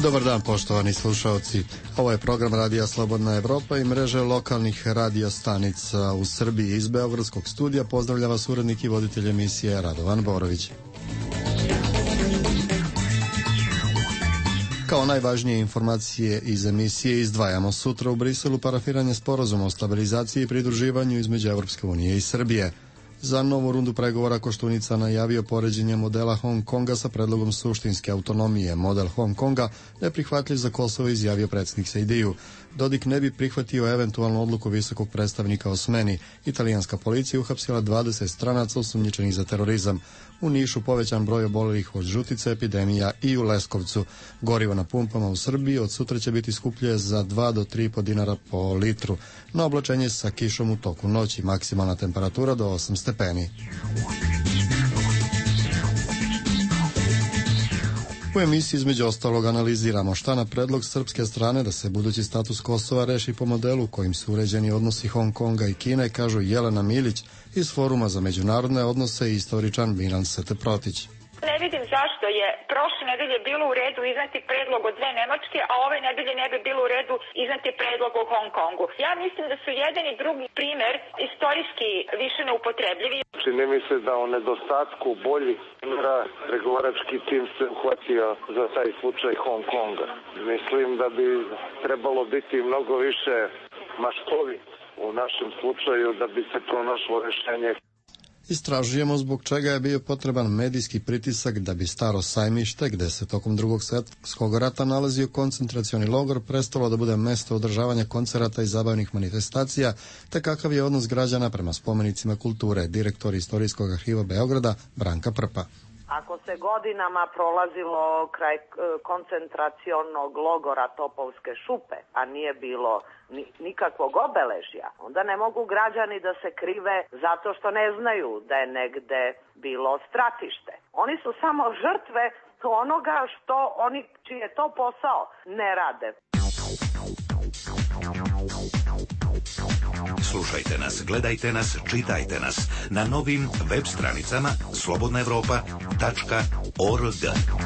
Dobar dan, poštovani slušaoci. Ovo je program Radija Slobodna Evropa i mreže lokalnih radio stanica u Srbiji. Iz Beogradskog studija pozdravlja vas urednik i voditelj emisije Radovan Borović. Kao najvažnije informacije iz emisije izdvajamo sutra u Briselu parafiranje sporazuma o stabilizaciji i pridruživanju između Evropske unije i Srbije. Za novu rundu pregovora Koštunica najavio poređenje modela Hong Konga sa predlogom suštinske autonomije. Model Hong Konga neprihvatljiv za Kosovo, izjavio predsjednik Sejdiju. Dodik ne bi prihvatio eventualnu odluku visokog predstavnika o smeni. Italijanska policija uhapsila 20 stranaca osumnjičenih za terorizam. U Nišu povećan broj obolelih od žutice, epidemija i u Leskovcu. Gorivo na pumpama u Srbiji od sutra će biti skuplje za 2 do 3,5 dinara po litru. Na oblačenje sa kišom u toku noći, maksimalna temperatura do 8 stepeni. U emisiji između ostalog analiziramo šta na predlog srpske strane da se budući status Kosova reši po modelu kojim su uređeni odnosi Hong Konga i Kine, kažu Jelena Milić iz Foruma za međunarodne odnose i istoričan Milan Protić. Ne vidim zašto je prošle nedelje bilo u redu izneti predlog od dve Nemačke, a ove nedelje ne bi bilo u redu izneti predlog o Hong Kongu. Ja mislim da su jedan i drugi primer istorijski više neupotrebljivi. Čini mi se da o nedostatku boljih primjera pregovarački tim se uhvatio za taj slučaj Hong Konga. Mislim da bi trebalo biti mnogo više maštovi u našem slučaju da bi se pronašlo rešenje. Istražujemo zbog čega je bio potreban medijski pritisak da bi Staro sajmište, gde se tokom Drugog svjetskog rata nalazio koncentracioni logor, prestalo da bude mesto održavanja koncerata i zabavnih manifestacija, te kakav je odnos građana prema spomenicima kulture, direktor Istorijskog arhiva Beograda Branka Prpa. Ako se godinama prolazilo kraj koncentracionog logora Topovske šupe, a nije bilo nikakvog obeležja, onda ne mogu građani da se krive zato što ne znaju da je negde bilo stratište. Oni su samo žrtve onoga što oni, čiji je to posao, ne rade. Slušajte nas, gledajte nas, čitajte nas na novim web stranicama slobodnaevropa.org.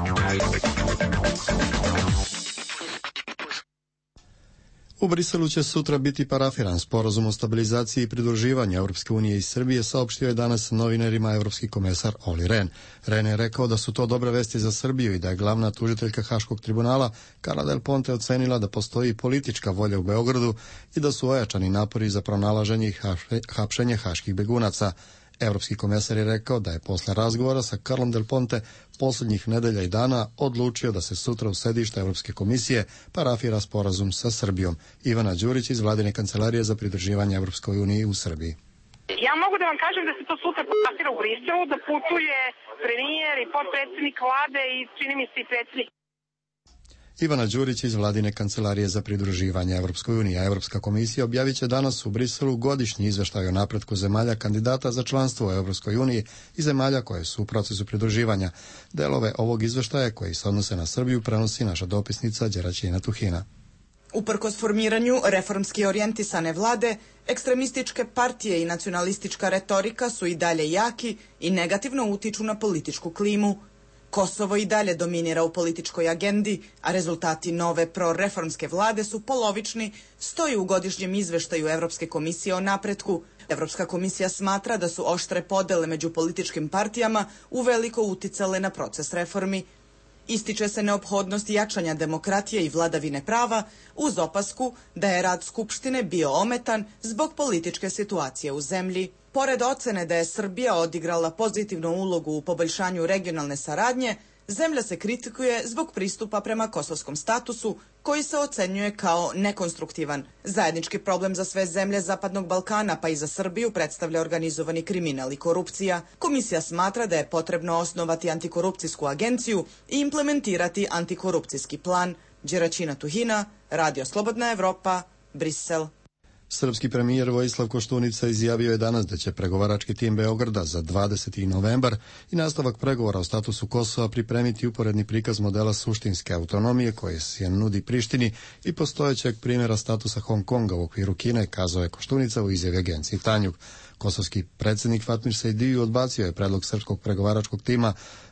U Briselu će sutra biti parafiran sporazum o stabilizaciji i pridruživanju Evropske unije i Srbije, saopštio je danas novinarima evropski komesar Olli Rehn. Rehn je rekao da su to dobre vesti za Srbiju i da je glavna tužiteljka Haškog tribunala Carla Del Ponte ocenila da postoji politička volja u Beogradu i da su ojačani napori za pronalaženje i hapšenje haških begunaca. Evropski komesar je rekao da je posle razgovora sa Carlom Del Ponte posljednjih nedelja i dana odlučio da se sutra u sedište Evropske komisije parafira sporazum sa Srbijom. Ivana Đurić iz Vladine kancelarije za pridruživanje Evropskoj uniji u Srbiji. Ja mogu da vam kažem da se to sutra parafira u Briselu, da putuje premijer i potpredsjednik vlade i čini mi se i predsjednik. Ivana Đurić iz Vladine kancelarije za pridruživanje Evropskoj uniji. Evropska komisija objavit će danas u Briselu godišnji izveštaj o napretku zemalja kandidata za članstvo u Evropskoj uniji i zemalja koje su u procesu pridruživanja. Delove ovog izveštaja koji se odnose na Srbiju prenosi naša dopisnica Đeraćina Tuhina. Uprkos formiranju reformski orijentisane vlade, ekstremističke partije i nacionalistička retorika su i dalje jaki i negativno utiču na političku klimu. Kosovo i dalje dominira u političkoj agendi, a rezultati nove proreformske vlade su polovični, stoji u godišnjem izveštaju Evropske komisije o napretku. Evropska komisija smatra da su oštre podele među političkim partijama uveliko uticale na proces reformi. Ističe se neophodnost jačanja demokratije i vladavine prava uz opasku da je rad Skupštine bio ometan zbog političke situacije u zemlji. Pored ocene da je Srbija odigrala pozitivnu ulogu u poboljšanju regionalne saradnje, zemlja se kritikuje zbog pristupa prema kosovskom statusu, koji se ocenjuje kao nekonstruktivan. Zajednički problem za sve zemlje Zapadnog Balkana, pa i za Srbiju, predstavlja organizovani kriminal i korupcija. Komisija smatra da je potrebno osnovati antikorupcijsku agenciju i implementirati antikorupcijski plan. Đeraćina Tuhina, Radio Slobodna Evropa, Brisel. Srpski premijer Vojislav Koštunica izjavio je danas da će pregovarački tim Beograda za 20. novembar i nastavak pregovora o statusu Kosova pripremiti uporedni prikaz modela suštinske autonomije koje se nudi Prištini i postojećeg primjera statusa Hong Konga u okviru Kine, kazao je Koštunica u izjavi agenciji Tanjug. Kosovski predsjednik Fatmir Sejdiju odbacio je predlog srpskog pregovaračkog tima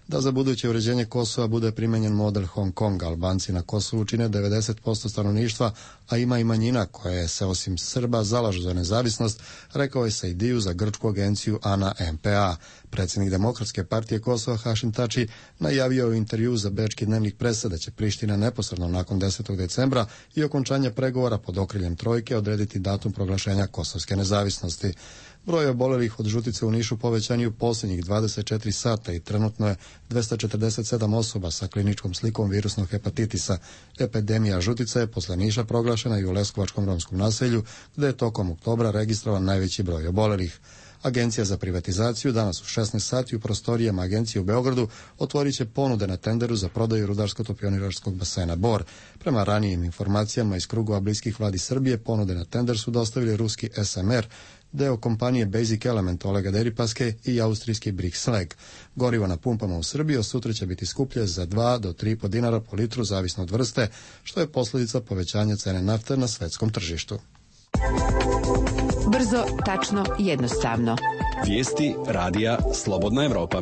da za buduće uređenje Kosova bude primenjen model Hong Konga. Albanci na Kosovu čine 90% stanovništva, a ima i manjina koje se osim Srba zalažu za nezavisnost, rekao je Saidiju za grčku agenciju ANA MPA. Predsjednik Demokratske partije Kosova Hašim Tači najavio u intervju za bečki dnevnik Presa da će Priština neposredno nakon 10. decembra i okončanja pregovora pod okriljem trojke odrediti datum proglašenja kosovske nezavisnosti. Broj obolelih od žutice u Nišu povećan je u posljednjih 24 sata i trenutno je 247 osoba sa kliničkom slikom virusnog hepatitisa. Epidemija žutice je posle Niša proglašena i u Leskovačkom romskom naselju, gde je tokom oktobra registrovan najveći broj obolelih. Agencija za privatizaciju danas u 16 sati u prostorijama agencije u Beogradu otvorit će ponude na tenderu za prodaju rudarsko-topioniračkog basena Bor. Prema ranijim informacijama iz krugova bliskih vladi Srbije, ponude na tender su dostavili ruski SMR, deo kompanije Basic Element Olega Deripaske i austrijski Brixleg. Gorivo na pumpama u Srbiji od sutra će biti skuplje za 2 do 3,5 dinara po litru, zavisno od vrste, što je posljedica povećanja cene nafte na svetskom tržištu. Brzo, tačno, jednostavno. Vijesti radija Slobodna Evropa.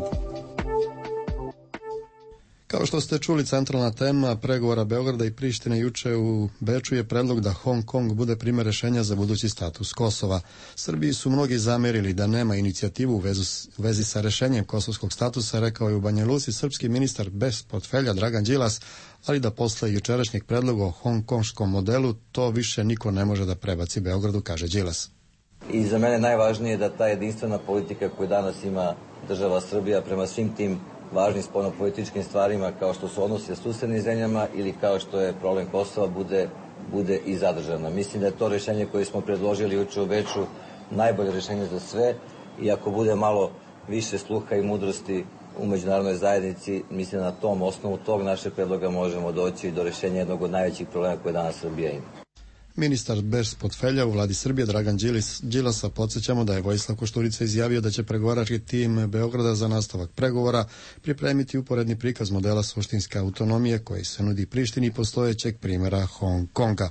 Kao što ste čuli, centralna tema pregovora Beograda i Prištine juče u Beču je predlog da Hong Kong bude primer rešenja za budući status Kosova. Srbiji su mnogi zamerili da nema inicijativu u vezi sa rešenjem kosovskog statusa, rekao je u Banja Luci srpski ministar bez portfelja Dragan Đilas, ali da posle jučerašnjeg predloga o hongkonškom modelu to više niko ne može da prebaci Beogradu, kaže Đilas. I za mene najvažnije da ta jedinstvena politika koju danas ima država Srbija prema svim tim važnim spoljnopolitičkim stvarima kao što su odnosi sa susednim zemljama ili kao što je problem Kosova bude i zadržana. Mislim da je to rešenje koje smo predložili juče u Beču najbolje rešenje za sve i ako bude malo više sluha i mudrosti u međunarodnoj zajednici, mislim da na tom osnovu tog našeg predloga možemo doći do rešenja jednog od najvećih problema koje danas Srbija ima. Ministar bez portfelja u vladi Srbije Dragan Đilasa, podsjećamo da je Vojislav Košturica izjavio da će pregovarački tim Beograda za nastavak pregovora pripremiti uporedni prikaz modela suštinske autonomije koji se nudi Prištini postojećeg primjera Hong Konga.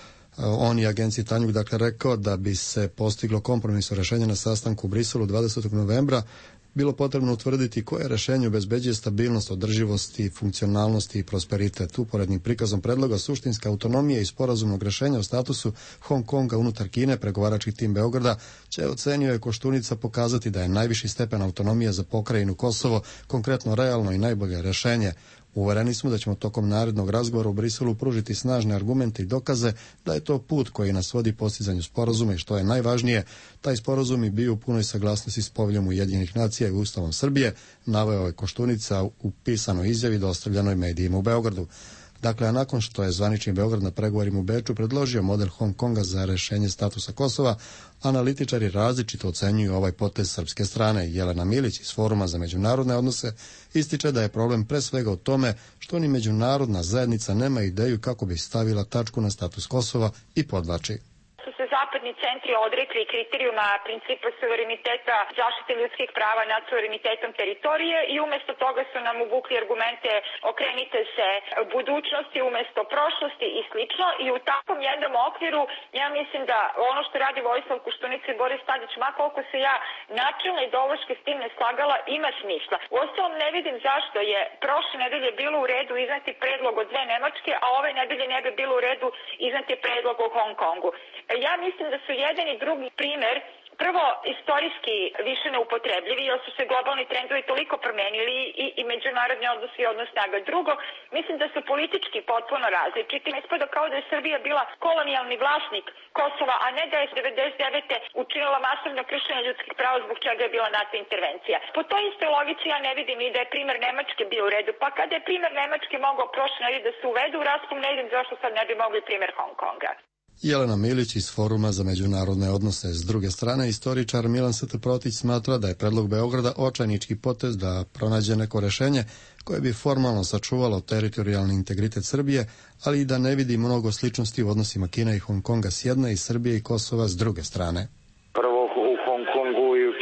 On je agenciji Tanjug rekao da bi se postiglo kompromisno rešenje na sastanku u Briselu 20. novembra bilo potrebno utvrditi koje rešenje obezbeđuje stabilnost, održivost i funkcionalnost i prosperitet. Uporednim prikazom predloga suštinska autonomija i sporazumnog rešenja o statusu Hong Konga unutar Kine, pregovarački tim Beograda će, ocenio je Koštunica, pokazati da je najviši stepen autonomije za pokrajinu Kosovo konkretno realno i najbolje rešenje. Uvereni smo da ćemo tokom narednog razgovora u Briselu pružiti snažne argumente i dokaze da je to put koji nas vodi postizanju sporazuma i što je najvažnije, taj sporazum je bio u punoj saglasnosti s Poveljom Ujedinjenih nacija i Ustavom Srbije, naveo je Koštunica u pisanoj izjavi dostavljenoj medijima u Beogradu. Dakle, a nakon što je zvanični Beograd na pregovorima u Beču predložio model Hong Konga za rešenje statusa Kosova, analitičari različito ocenjuju ovaj potez srpske strane. Jelena Milić iz Foruma za međunarodne odnose ističe da je problem pre svega u tome što ni međunarodna zajednica nema ideju kako bi stavila tačku na status Kosova i podvlači. Zapadni centri odrekli kriterijuma principa suvereniteta, zaštite ljudskih prava nad suverenitetom teritorije i umjesto toga su nam uvukli argumente okrenite se budućnosti umjesto prošlosti i slično, i u takvom jednom okviru ja mislim da ono što radi Vojislav Koštunica i Boris Tadić, ma koliko se ja načelno ideološki s tim ne slagala, ima smisla. Uostalom ne vidim zašto je prošle nedelje bilo u redu izneti predlog od 2 Nemačke, a ove nedelje ne bi bilo u redu izneti predlog o Hong Kongu. Ja mislim da su jedan i drugi primer prvo istorijski više neupotrebljivi, jer su se globalni trendovi toliko promenili i međunarodni odnosi i odnos snaga. Drugo, mislim da su politički potpuno različiti. Ispada kao da je Srbija bila kolonijalni vlasnik Kosova, a ne da je 99. učinila masovno kršenje ljudskih prava zbog čega je bila NATO intervencija. Po toj istoj logici ja ne vidim i da je primer Nemačke bio u redu. Pa kada je primer Nemačke mogao prošle nedelje da se uvede u raspon, ne vidim zašto sad ne bi mogli primer Hong Konga. Jelena Milić iz Foruma za međunarodne odnose. S druge strane, istoričar Milan St. Protić smatra da je predlog Beograda očajnički potez da pronađe neko rešenje koje bi formalno sačuvalo teritorijalni integritet Srbije, ali i da ne vidi mnogo sličnosti u odnosima Kine i Hong Konga s jedne i Srbije i Kosova s druge strane. Prvo, u Hong Kongu i u Kini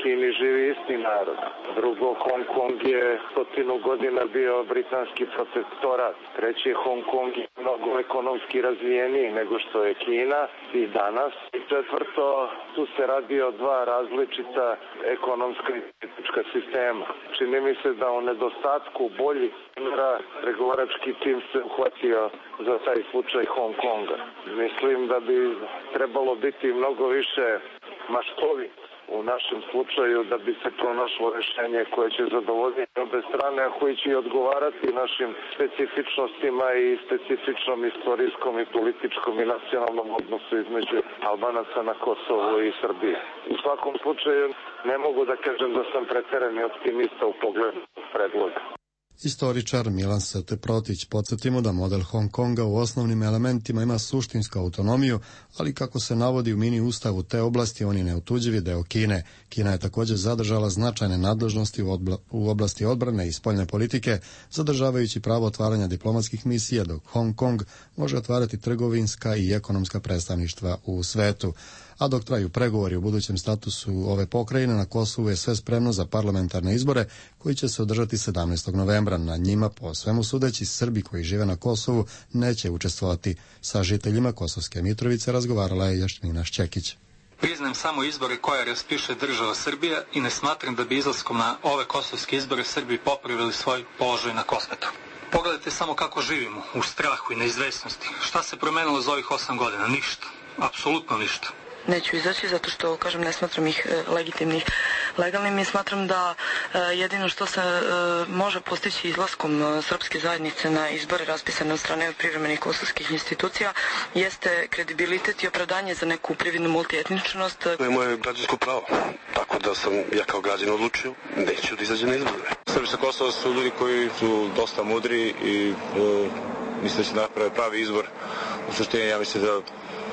živi isti narod. Drugo, Hong Kong je 100 godina bio britanski protektorat. Treći, Hong Kong je mnogo ekonomski razvijeniji nego što je Kina i danas. I četvrto, tu se radi o dva različita ekonomska i politička sistema. Čini mi se da u nedostatku boljih primjera pregovarački tim se uhvatio za taj slučaj Hong Konga. Mislim da bi trebalo biti mnogo više maštovit u našem slučaju da bi se pronašlo rešenje koje će zadovoljiti obe strane, a koji će odgovarati našim specifičnostima i specifičnom istorijskom i političkom i nacionalnom odnosu između Albanaca na Kosovu i Srbije. U svakom slučaju ne mogu da kažem da sam preterani optimista u pogledu predloga. Istoričar Milan St. Protić, podsjetimo da model Hong Konga u osnovnim elementima ima suštinsku autonomiju, ali kako se navodi u mini ustavu te oblasti, on je neotuđivi deo Kine. Kina je također zadržala značajne nadležnosti u oblasti odbrane i spoljne politike, zadržavajući pravo otvaranja diplomatskih misija, dok Hong Kong može otvarati trgovinska i ekonomska predstavništva u svetu. A dok traju pregovori o budućem statusu ove pokrajine, na Kosovu je sve spremno za parlamentarne izbore koji će se održati 17. novembra. Na njima, po svemu sudeći, Srbi koji žive na Kosovu neće učestvovati. Sa žiteljima Kosovske Mitrovice razgovarala je Jasmina Šćekić. Priznajem samo izbore koje raspiše država Srbija i ne smatram da bi izlaskom na ove kosovske izbore Srbi popravili svoj položaj na Kosmetu. Pogledajte samo kako živimo, u strahu i neizvesnosti. Šta se promenilo za ovih 8 godina? Ništa. Apsolutno ništa. Neću izaći zato što, kažem, ne smatram ih legitimnih, legalnim i smatram da jedino što se može postići izlaskom srpske zajednice na izbore raspisane od strane privremenih kosovskih institucija jeste kredibilitet i opravdanje za neku prividnu multietničnost. To je moje građansko pravo, tako da sam ja kao građan odlučio, neću da izađem na izbore. Srbi sa Kosova su ljudi koji su dosta mudri i mislim da će naprave pravi izbor. U suštini ja mislim da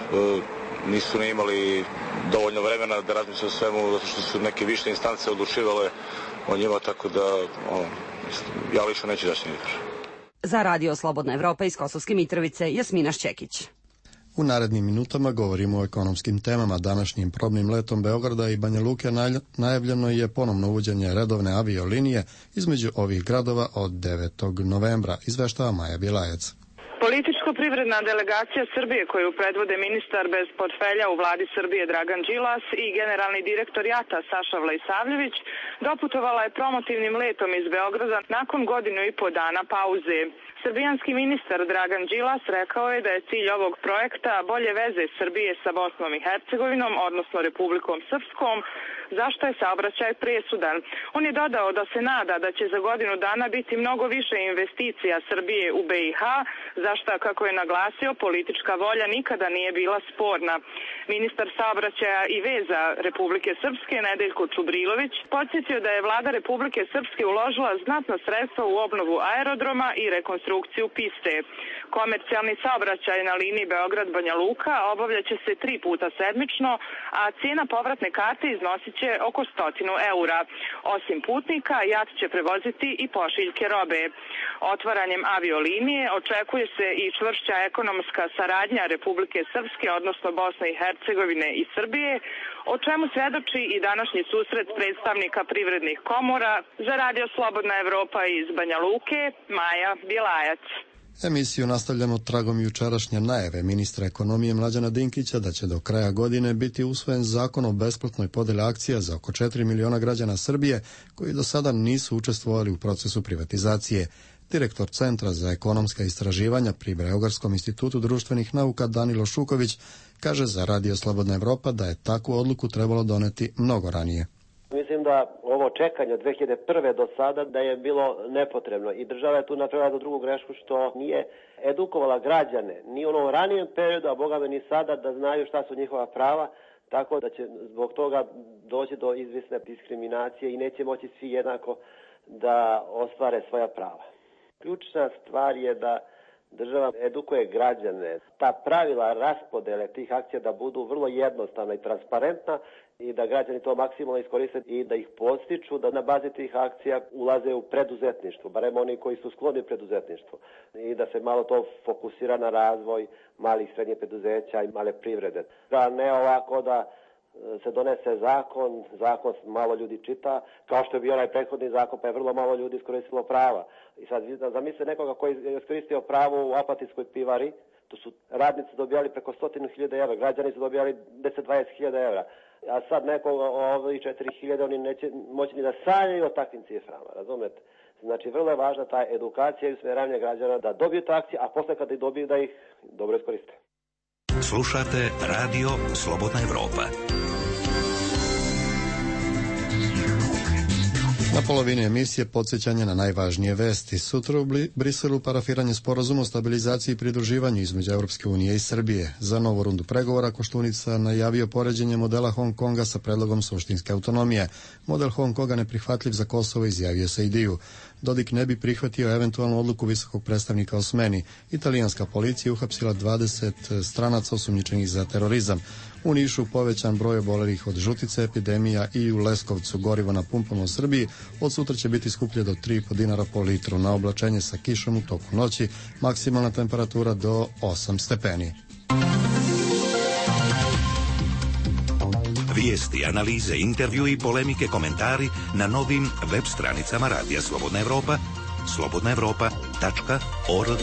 nisu ne imali dovoljno vremena da razmisle o svemu, zato što su neke više instance odlučivale o njima, tako da ja lično neću daći na izbor. Za Radio Slobodna Evropa iz Kosovske Mitrovice, Jasmina Šćekić. U narednim minutama govorimo o ekonomskim temama. Današnjim probnim letom Beograda i Banja Luke najavljeno je ponovno uvođenje redovne aviolinije između ovih gradova od 9. novembra, izveštava Maja Bjelajac. Političko-privredna delegacija Srbije koju predvode ministar bez portfelja u vladi Srbije Dragan Đilas i generalni direktor JAT-a Saša Vlajsavljević doputovala je promotivnim letom iz Beograda nakon 1.5 godina pauze. Srbijanski ministar Dragan Đilas rekao je da je cilj ovog projekta bolje veze Srbije sa Bosnom i Hercegovinom, odnosno Republikom Srpskom, zašto je saobraćaj presudan. On je dodao da se nada da će za 1 godinu biti mnogo više investicija Srbije u BiH, zašto, kako je naglasio, politička volja nikada nije bila sporna. Ministar saobraćaja i veza Republike Srpske Nedeljko Čubrilović podsjetio da je vlada Republike Srpske uložila znatna sredstva u obnovu aerodroma i rekonstrukciju piste. Komercijalni saobraćaj na liniji Beograd-Banja Luka obavljaće se 3 puta sedmično, a cijena povratne karte iznosit će oko 100 eura. Osim putnika, JAT će prevoziti i pošiljke robe. Otvaranjem aviolinije očekuje se i čvršća ekonomska saradnja Republike Srpske, odnosno Bosne i Hercegovine i Srbije, o čemu svedoči i današnji susret predstavnika privrednih komora. Za Radio Slobodna Evropa iz Banja Luke, Maja Bjelajac. Emisiju nastavljamo tragom jučerašnje najave ministra ekonomije Mlađana Dinkića da će do kraja godine biti usvojen zakon o besplatnoj podeli akcija za oko 4 miliona građana Srbije koji do sada nisu učestvovali u procesu privatizacije. Direktor Centra za ekonomska istraživanja pri Beogradskom institutu društvenih nauka Danilo Šuković kaže za Radio Slobodna Evropa da je takvu odluku trebalo doneti mnogo ranije. Mislim da ovo čekanje od 2001. do sada da je bilo nepotrebno i država je tu napravila do drugu grešku što nije edukovala građane ni u onom ranijem periodu, a boga me ni sada, da znaju šta su njihova prava, tako da će zbog toga doći do izvisne diskriminacije i neće moći svi jednako da ostvare svoja prava. Ključna stvar je da država edukuje građane, ta pravila raspodele tih akcija da budu vrlo jednostavna i transparentna i da građani to maksimalno iskoriste i da ih podstiču da na bazi tih akcija ulaze u preduzetništvo, barem oni koji su skloni preduzetništvu i da se malo to fokusira na razvoj malih i srednjih preduzeća i male privrede. Da ne ovako da se donese zakon malo ljudi čita, kao što je bio onaj prethodni zakon, pa je vrlo malo ljudi iskoristilo prava. I sad zamislite nekoga koji je iskoristio pravo u Apatijskoj pivari, to su radnici dobijali preko 100.000 evra, građani su dobijali 10-20.000 evra. A sad nekoga ovih 4.000 oni neće moći ni da sanjaju o takvim ciframa, razumete? Znači, vrlo je važna ta edukacija i usmjeravanje građana da dobiju te akcije, a posle kada ih dobiju da ih dobro iskoriste. Slušate Radio Slobodna Evropa. Na polovini emisije podsjećanje na najvažnije vesti. Sutra u Briselu parafiranje sporazuma o stabilizaciji i pridruživanju između Europske unije i Srbije. Za novu rundu pregovora Koštunica najavio poređenje modela Hong Konga sa predlogom suštinske autonomije. Model Hong Konga neprihvatljiv za Kosovo, izjavio se i Diju. Dodik ne bi prihvatio eventualnu odluku visokog predstavnika o smeni. Italijanska policija uhapsila 20 stranaca osumnjičenih za terorizam. U Nišu povećan broj obolelih od žutice, epidemija, i u Leskovcu gorivo na pumpama u Srbiji od sutra će biti skuplje do 3,5 dinara po litru. Na oblačenje sa kišom u toku noći, maksimalna temperatura do 8 stepeni. Vijesti, analize, intervju i polemike, komentari na novim web stranicama Radija Slobodna Evropa, slobodnaevropa.org.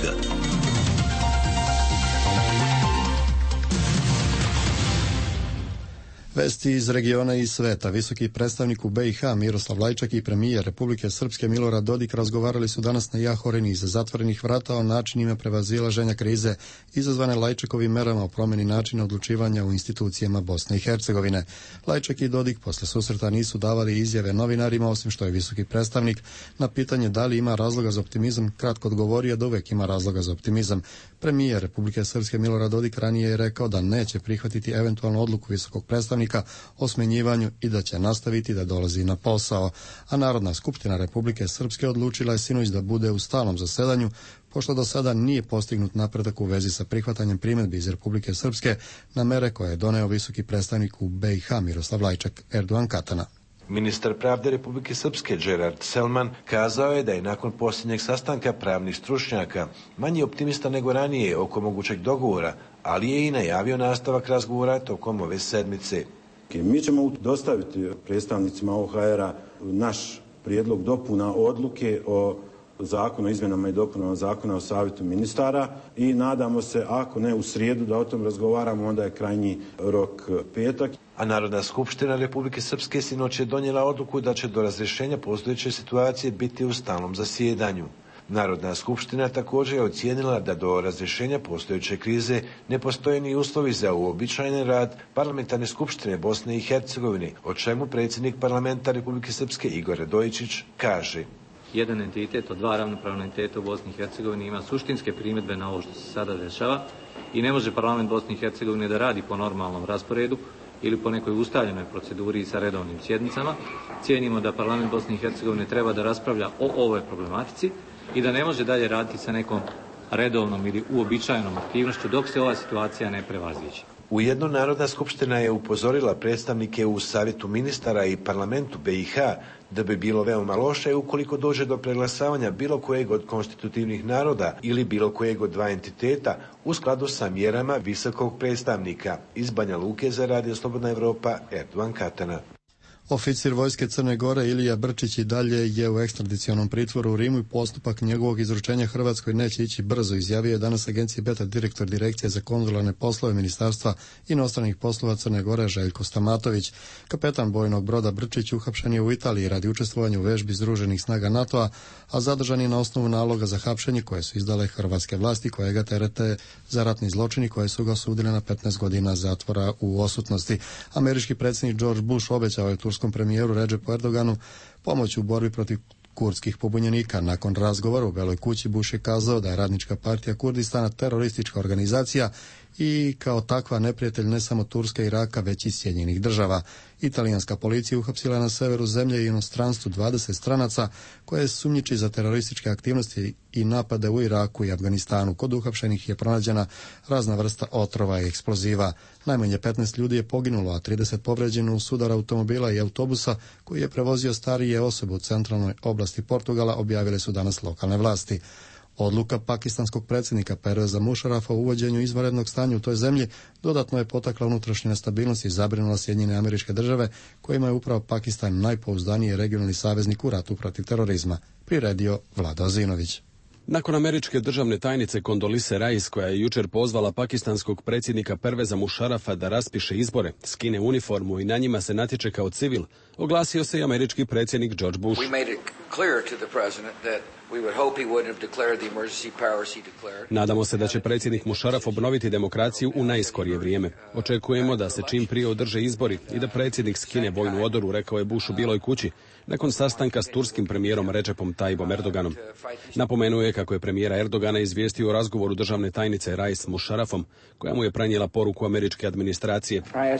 Vesti iz regiona i sveta. Visoki predstavnik u BiH Miroslav Lajčak i premijer Republike Srpske Milorad Dodik razgovarali su danas na Jahorini iza zatvorenih vrata o načinima prevazilaženja krize izazvane Lajčakovim merama o promjeni načina odlučivanja u institucijama Bosne i Hercegovine. Lajčak i Dodik posle susreta nisu davali izjave novinarima, osim što je visoki predstavnik na pitanje da li ima razloga za optimizam kratko odgovorio da uvek ima razloga za optimizam. Premijer Republike Srpske Milorad Dodik ranije je rekao da neće prihvatiti eventualnu odluku visokog predstavnika o smenjivanju i da će nastaviti da dolazi na posao. A Narodna skupština Republike Srpske odlučila je sinoć da bude u stalnom zasedanju, pošto do sada nije postignut napredak u vezi sa prihvatanjem primjedbi iz Republike Srpske na mere koje je doneo visoki predstavnik u BiH Miroslav Lajčak. Erdogan Katana. Ministar pravde Republike Srpske Gerard Selman kazao je da je nakon posljednjeg sastanka pravnih stručnjaka manje optimista nego ranije oko mogućeg dogovora, ali je i najavio nastavak razgovora tokom ove sedmice. Mi ćemo dostaviti predstavnicima OHR-a naš prijedlog dopuna odluke o zakonu o izmjenama i dopunama zakona o savjetu ministara i nadamo se, ako ne u srijedu da o tom razgovaramo, onda je krajnji rok petak. A Narodna skupština Republike Srpske sinoć je donijela odluku da će do razrješenja postojeće situacije biti u stalnom zasjedanju. Narodna skupština također je ocijenila da do razrješenja postojeće krize ne postoje ni uslovi za uobičajeni rad parlamentarne skupštine Bosne i Hercegovine, o čemu predsjednik parlamenta Republike Srpske Igor Radojičić kaže. Jedan entitet od dva ravnopravna entiteta u Bosni i Hercegovini ima suštinske primjedbe na ovo što se sada dešava i ne može parlament Bosne i Hercegovine da radi po normalnom rasporedu ili po nekoj ustaljenoj proceduri sa redovnim sjednicama. Cijenimo da parlament Bosne i Hercegovine treba da raspravlja o ovoj problematici i da ne može dalje raditi sa nekom redovnom ili uobičajenom aktivnošću dok se ova situacija ne prevaziđe. Ujedno Narodna skupština je upozorila predstavnike u Savjetu ministara i parlamentu BiH da bi bilo veoma loše ukoliko dođe do preglasavanja bilo kojeg od konstitutivnih naroda ili bilo kojeg od dva entiteta u skladu sa mjerama visokog predstavnika. Iz Banja Luke za Radio Slobodna Evropa, Erdogan Katana. Oficir vojske Crne Gore Ilija Brčić i dalje je u ekstradicionom pritvoru u Rimu i postupak njegovog izručenja Hrvatskoj neće ići brzo, izjavio je danas agencije Beta direktor Direkcije za konzularne poslove Ministarstva inostranih poslova Crne Gore Željko Stamatović. Kapetan bojnog broda Brčić uhapšen je u Italiji radi učestvovanja u vežbi Združenih snaga NATO-a, a zadržan je na osnovu naloga za hapšenje koje su izdale hrvatske vlasti koje ga terete za ratni zločini koje su ga osudile na 15 godina zatvora u odsutnosti. Američki predsjednik George Bush obećao je turskom premijeru Redžepu Erdoganu pomoć u borbi protiv kurdskih pobunjenika. Nakon razgovora u Beloj kući Bush je kazao da je Radnička partija Kurdistana teroristička organizacija i kao takva neprijatelj ne samo Turske i Iraka, već i Sjedinjenih država. Italijanska policija uhapsila na severu zemlje i inostranstvu 20 stranaca koje sumnjiči za terorističke aktivnosti i napade u Iraku i Afganistanu. Kod uhapšenih je pronađena razna vrsta otrova i eksploziva. Najmanje 15 ljudi je poginulo, a 30 povređeno u sudar automobila i autobusa koji je prevozio starije osobe u centralnoj oblasti Portugala, objavile su danas lokalne vlasti. Odluka pakistanskog predsjednika Perveza Mušarafa o uvođenju izvanrednog stanja u toj zemlji dodatno je potakla unutrašnju nestabilnost i zabrinula Sjedinjene Američke Države, kojima je upravo Pakistan najpouzdaniji regionalni saveznik u ratu protiv terorizma, priredio Vlado Azinović. Nakon američke državne tajnice Kondolise Rice, koja je jučer pozvala pakistanskog predsjednika Perveza Mušarafa da raspiše izbore, skine uniformu i na njima se natječe kao civil, oglasio se i američki predsjednik George Bush. Nadamo se da će predsjednik Mušaraf obnoviti demokraciju u najskorije vrijeme. Očekujemo da se čim prije održe izbori i da predsjednik skine vojnu odoru, rekao je Bush u Bijeloj kući, nakon sastanka s turskim premijerom Recepom Tayyipom Erdoganom. Napomenuo je kako je premijera Erdogana izvijestio o razgovoru državne tajnice Rice s Mušarafom, koja mu je prenijela poruku američke administracije.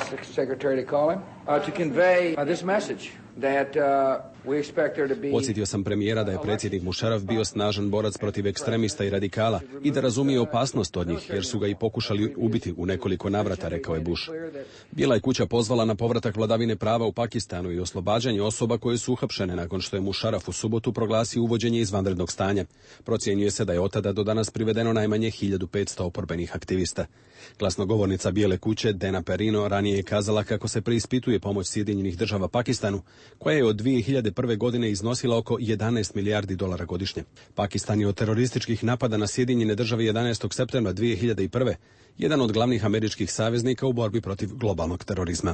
Podsjetio sam premijera da je predsjednik Mušaraf bio snažan borac protiv ekstremista i radikala i da razumije opasnost od njih, jer su ga i pokušali ubiti u nekoliko navrata, rekao je Bush. Bijela je kuća pozvala na povratak vladavine prava u Pakistanu i oslobađanje osoba koje su uhapšene nakon što je Mušaraf u subotu proglasio uvođenje izvanrednog stanja. Procjenjuje se da je od tada do danas privedeno najmanje 1500 oporbenih aktivista. Glasnogovornica Bijele kuće Dana Perino ranije je kazala kako se preispituje pomoć Sjedinjenih Država Pakistanu, koja je od 2001. godine iznosila oko 11 milijardi dolara godišnje. Pakistan je od terorističkih napada na Sjedinjene Države 11. septembra 2001. jedan od glavnih američkih saveznika u borbi protiv globalnog terorizma.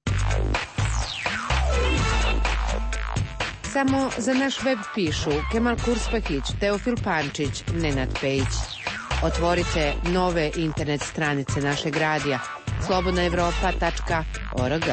Samo za naš web pišu Kemal Kurspahić, Teofil Pančić, Nenad Pejić. Otvorite nove internet stranice našeg radija slobodnaevropa.org.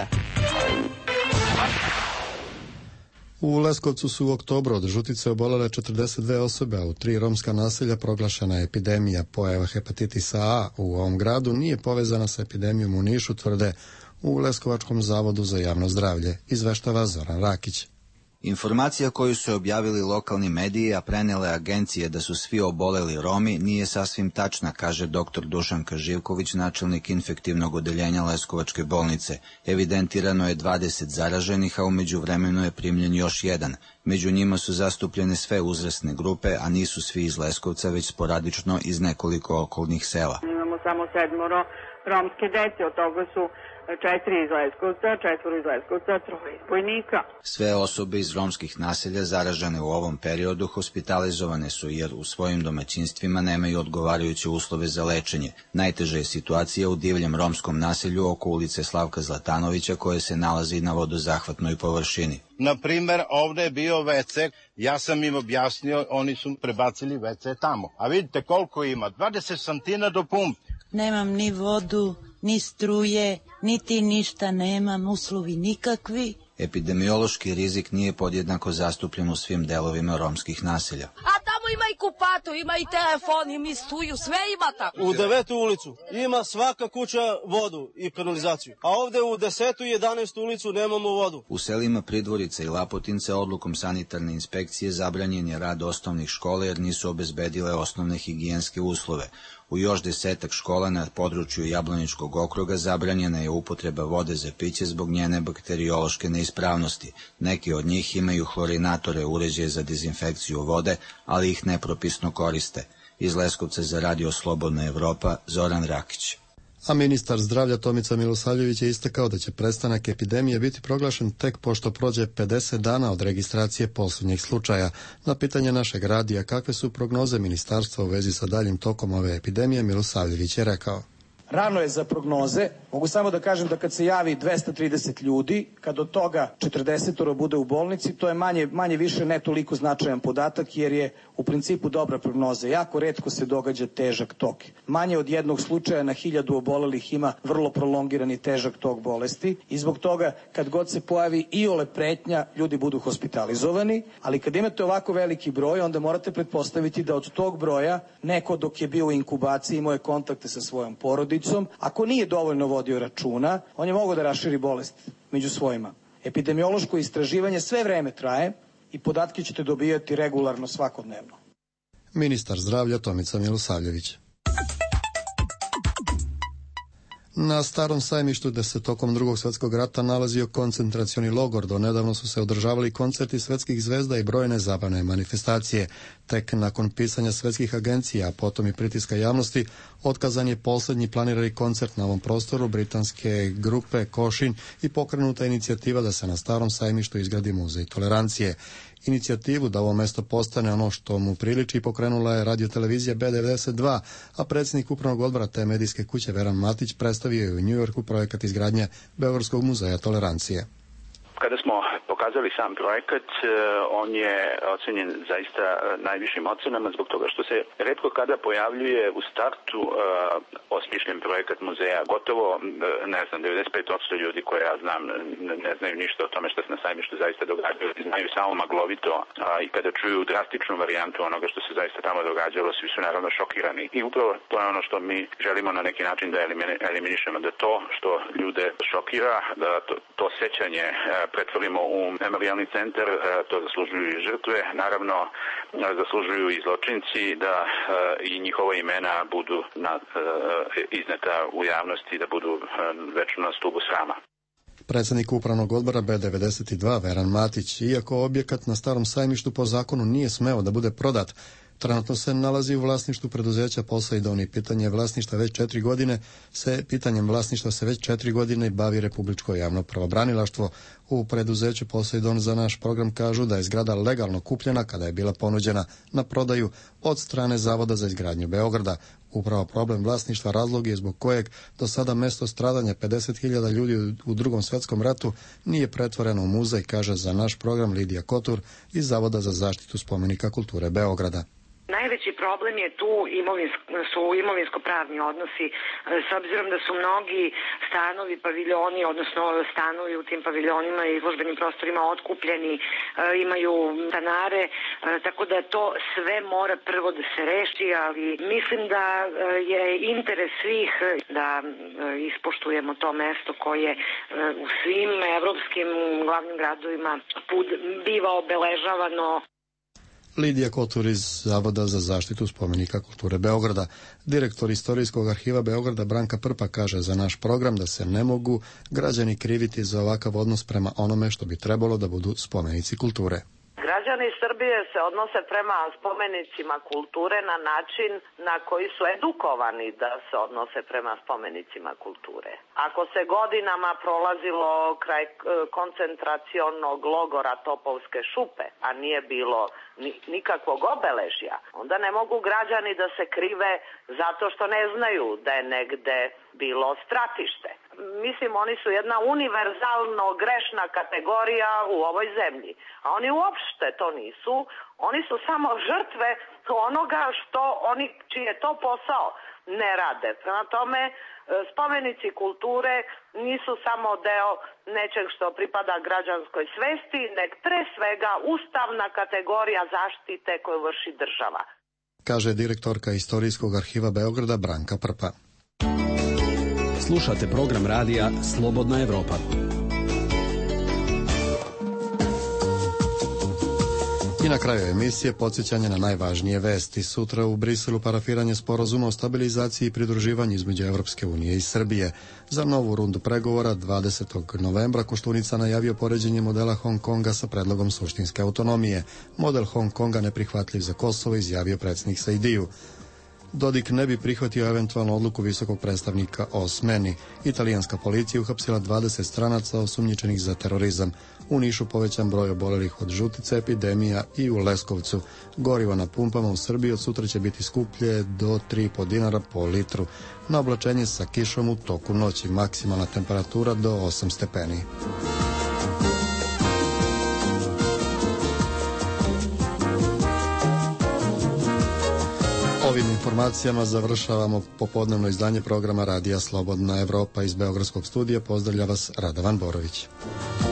U Leskovcu su u oktobru od žutice obolele 42 osobe, a u 3 romska naselja proglašena je epidemija. Pojava hepatitisa A u ovom gradu nije povezana sa epidemijom u Nišu, tvrde u Leskovačkom zavodu za javno zdravlje, izveštava Zoran Rakić. Informacija koju su objavili lokalni mediji, a prenele agencije da su svi oboleli Romi, nije sasvim tačna, kaže dr. Dušanka Živković, načelnik infektivnog odeljenja Leskovačke bolnice. Evidentirano je 20 zaraženih, a u međuvremenu je primljen još jedan. Među njima su zastupljene sve uzrasne grupe, a nisu svi iz Leskovca, već sporadično iz nekoliko okolnih sela. Imamo samo 7 romske dece, od toga su 4 iz Leskovca, 4 iz Leskovca, 3 iz Bojnika. Sve osobe iz romskih naselja zaražene u ovom periodu hospitalizovane su jer u svojim domaćinstvima nemaju odgovarajuće uslove za lečenje. Najteža je situacija u divljem romskom naselju oko ulice Slavka Zlatanovića, koje se nalazi na vodozahvatnoj površini. Na primer, ovdje je bio WC, ja sam im objasnio, oni su prebacili WC tamo. A vidite koliko ima, 20 santina do pumpe. Nemam ni vodu, ni struje, niti ništa nemam, uslovi nikakvi. Epidemiološki rizik nije podjednako zastupljen u svim delovima romskih naselja. A tamo ima i kupato, ima i telefon, ima i struju, sve ima tamo. U 9. ulicu ima svaka kuća vodu i kanalizaciju, a ovde u 10. i 11. ulicu nemamo vodu. U selima Pridvorica i Lapotince odlukom sanitarne inspekcije zabranjen je rad osnovnih škola jer nisu obezbedile osnovne higijenske uslove. U još 10 škola na području Jablaničkog okruga zabranjena je upotreba vode za piće zbog njene bakteriološke neispravnosti. Neki od njih imaju hlorinatore, uređaje za dezinfekciju vode, ali ih nepropisno koriste. Iz Leskovca za Radio Slobodna Evropa, Zoran Rakić. A ministar zdravlja Tomica Milosavljević je istakao da će prestanak epidemije biti proglašen tek pošto prođe 50 dana od registracije posljednjih slučaja. Na pitanje našeg radija kakve su prognoze ministarstva u vezi sa daljim tokom ove epidemije, Milosavljević je rekao. Rano je za prognoze. Mogu samo da kažem da kad se javi 230 ljudi, kad od toga 40 bude u bolnici, to je manje više ne toliko značajan podatak jer je u principu dobra prognoza. Jako retko se događa težak tok. Manje od jednog slučaja na 1000 obolelih ima vrlo prolongirani težak tok bolesti i zbog toga kad god se pojavi iole pretnja, ljudi budu hospitalizovani, ali kad imate ovako veliki broj, onda morate pretpostaviti da od tog broja neko dok je bio u inkubaciji imao je kontakte sa svojom porodicom. Ako nije dovoljno vodio računa, on je mogao da raširi bolest među svojima. Epidemiološko istraživanje sve vreme traje i podatke ćete dobijati regularno svakodnevno. Ministar zdravlja Tomica Milosavljević. Na Starom sajmištu, gde se tokom Drugog svjetskog rata nalazio koncentracioni logor, do nedavno su se održavali koncerti svetskih zvezda i brojne zabavne manifestacije. Tek nakon pisanja svetskih agencija, a potom i pritiska javnosti, otkazan je posljednji planirani koncert na ovom prostoru britanske grupe Košin i pokrenuta inicijativa da se na Starom sajmištu izgradi muzej tolerancije. Inicijativu da ovo mesto postane ono što mu priliči pokrenula je radiotelevizija B92, a predsjednik upravnog odbora te medijske kuće Veran Matić predstavio je u Njujorku projekat izgradnje Beogradskog muzeja tolerancije. Kada smo pokazali sam projekat, on je ocenjen zaista najvišim ocenama zbog toga što se retko kada pojavljuje u startu osmišljen projekat muzeja. Gotovo, 95% ljudi koje ja znam ne znaju ništa o tome što se na sajmištu zaista događalo. Znaju samo maglovito, i kada čuju drastičnu varijantu onoga što se zaista tamo događalo, svi su naravno šokirani. I upravo to je ono što mi želimo na neki način da eliminišemo, da to što ljude šokira, da to sećanje pretvorimo u memorijalni centar. To zaslužuju i žrtve, naravno zaslužuju i zločinci, da i njihova imena budu izneta u javnosti, da budu večno na stubu srama. Predsjednik upravnog odbora B92 Veran Matić, iako objekat na Starom sajmištu po zakonu nije smeo da bude prodat, trenutno se nalazi u vlasništvu preduzeća Poseidon i pitanjem vlasništva se već 4 godine bavi Republičko javno pravobranilaštvo. U preduzeću Poseidon za naš program kažu da je zgrada legalno kupljena kada je bila ponuđena na prodaju od strane Zavoda za izgradnju Beograda. Upravo problem vlasništva razlog je zbog kojeg do sada mesto stradanja 50.000 ljudi u Drugom svjetskom ratu nije pretvoreno u muzej, kaže za naš program Lidija Kotur iz Zavoda za zaštitu spomenika kulture Beograda. Najveći problem je tu su imovinsko-pravni odnosi, s obzirom da su mnogi stanovi, paviljoni, odnosno stanovi u tim paviljonima i izložbenim prostorima otkupljeni, imaju stanare, tako da to sve mora prvo da se reši, ali mislim da je interes svih da ispoštujemo to mesto koje u svim evropskim glavnim gradovima biva obeležavano. Lidija Kotur iz Zavoda za zaštitu spomenika kulture Beograda. Direktor Istorijskog arhiva Beograda Branka Prpa kaže za naš program da se ne mogu građani kriviti za ovakav odnos prema onome što bi trebalo da budu spomenici kulture. Građani Srbije se odnose prema spomenicima kulture na način na koji su edukovani da se odnose prema spomenicima kulture. Ako se godinama prolazilo kraj koncentracionog logora Topovske šupe, a nije bilo nikakvog obeležja, onda ne mogu građani da se krive zato što ne znaju da je negde bilo stratište. Mislim, oni su jedna univerzalno grešna kategorija u ovoj zemlji, a oni uopšte to nisu. Oni su samo žrtve onoga što oni, čiji je to posao, ne rade. Prema tome, spomenici kulture nisu samo deo nečeg što pripada građanskoj svesti, nek pre svega ustavna kategorija zaštite koju vrši država. Kaže direktorka Istorijskog arhiva Beograda Branka Prpa. Slušate program radija Slobodna Evropa. I na kraju emisije podsjećanje na najvažnije vesti. Sutra u Briselu parafiranje sporazuma o stabilizaciji i pridruživanju između Evropske unije i Srbije. Za novu rundu pregovora 20. novembra Koštunica najavio poređenje modela Hong Konga sa predlogom suštinske autonomije. Model Hong Konga neprihvatljiv za Kosovo, izjavio predsjednik Saidiju. Dodik ne bi prihvatio eventualnu odluku visokog predstavnika o smeni. Italijanska policija uhapsila 20 stranaca osumnjičenih za terorizam. U Nišu povećan broj obolelih od žutice, epidemija i u Leskovcu. Gorivo na pumpama u Srbiji od sutra će biti skuplje do 3,5 dinara po litru. Na oblačenje sa kišom u toku noći, maksimalna temperatura do 8 stepeni. Ovim informacijama završavamo popodnevno izdanje programa Radija Slobodna Evropa. Iz Beogradskog studija pozdravlja vas Radovan Borović.